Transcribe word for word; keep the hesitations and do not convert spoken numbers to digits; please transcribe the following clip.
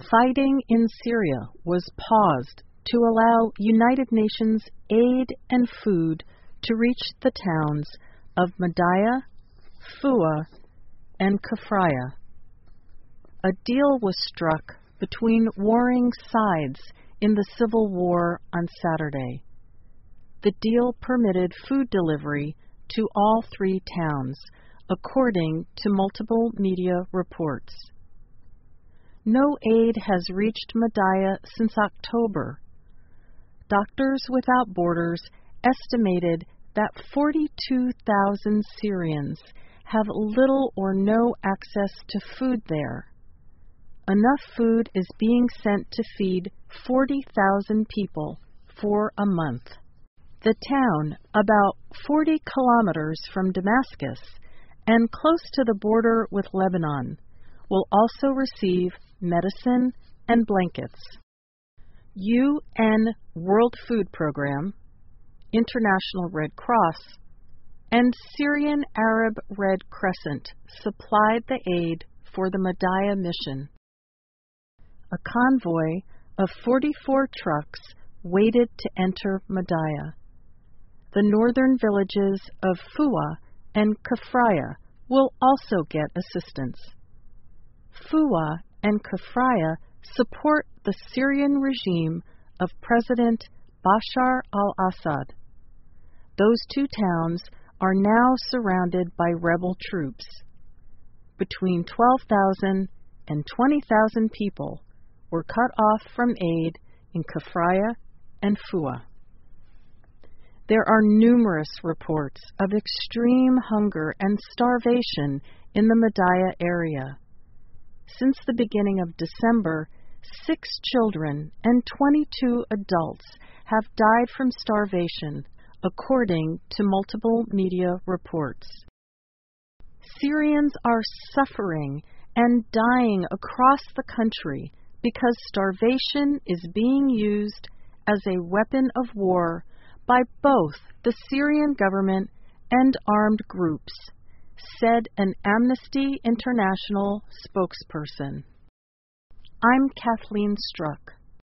Fighting in Syria was paused to allow United Nations aid and food to reach the towns of Madaya, Fua, and Kafraya. A deal was struck between warring sides in the civil war on Saturday. The deal permitted food delivery to all three towns, according to multiple media reports. No aid has reached Madaya since October. Doctors Without Borders estimated that forty-two thousand Syrians have little or no access to food there. Enough food is being sent to feed forty thousand people for a month. The town, about forty kilometers from Damascus and close to the border with Lebanon, will also receive medicine and blankets. U N World Food Program, International Red Cross, and Syrian Arab Red Crescent supplied the aid for the Madaya mission. A convoy of forty-four trucks waited to enter Madaya. The northern villages of Fua and Kafraya will also get assistance. Fua and Kafraya support the Syrian regime of President Bashar al-Assad. Those two towns are now surrounded by rebel troops. Between twelve thousand and twenty thousand people were cut off from aid in Kafraya and Fua. There are numerous reports of extreme hunger and starvation in the Madaya area. Since the beginning of December, six children and twenty-two adults have died from starvation, according to multiple media reports. Syrians are suffering and dying across the country because starvation is being used as a weapon of war by both the Syrian government and armed groups, said an Amnesty International spokesperson. I'm Kathleen Struck.